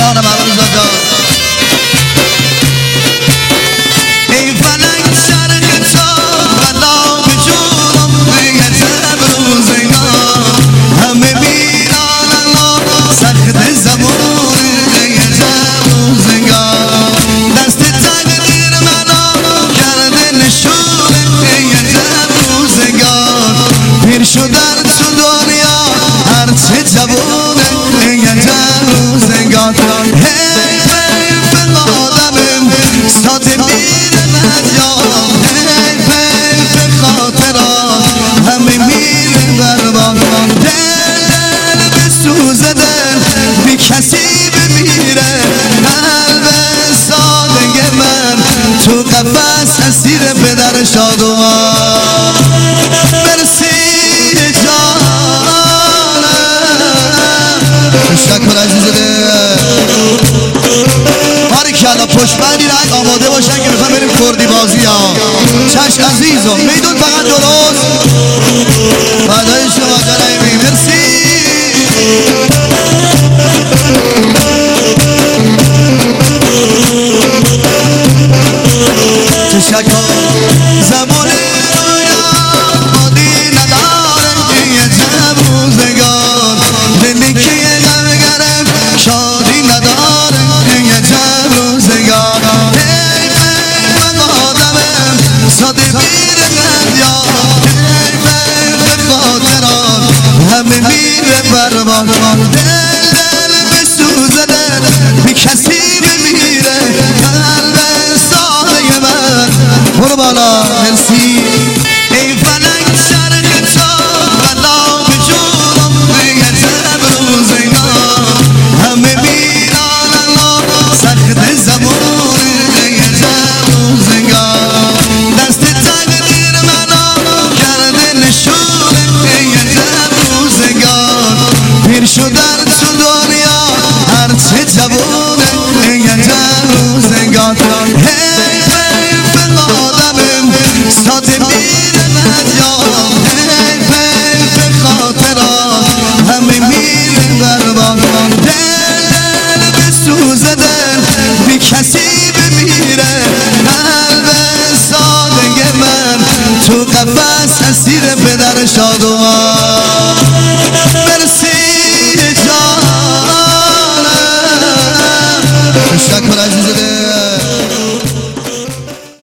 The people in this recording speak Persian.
جان مرموز جان. ای فلک شرق تا بلا به جونم بیتب روزگار همه میران الله سخت زمان بیتب روزگار دست تقدیر منو کرده نشون بیتب روزگار پیر شدن تو دنیا هرچه جوونه بیتب روزگار حیف آدمم ساده میره نجام حیف خاطرات همه میره برباد دل به سوزه دل بی کسی بمیره قلب ساده من تو قفص اسیر پدر شادوان مرسی جانم تشکر عزیز باریکلا پشتبندی رنگ آماده باشن که میخوام بریم کردی بازی ها چشم عزیزم میدون فقط درست فدای شما جنایمی مرسی تشکر زمان رویا مادی نداره یه جب روزگار دلی که یه غم گرم شادی نداره یه جب روزگار حیف آدمم ساده میره ندیار حیف خاطرات همه میره برباد دل به سوزه دل بی کسی بمیره قلب ساده من برو بالا مرسی ای فلک شرق تا بلا به جونم بیتب روزگار همه میران الله سخت زمان بیتب روزگار دست تقدیر منو کرده نشون بیتب روزگار پیر شدن تو دنیا هرچه جوونه بیتب روزگار حیف آدمم ساده میره نجام حیف خاطرات همه میره برباد دل به سوزه دل بی کسی بمیره قلب ساده من تو قفص اسیر پدر شادوان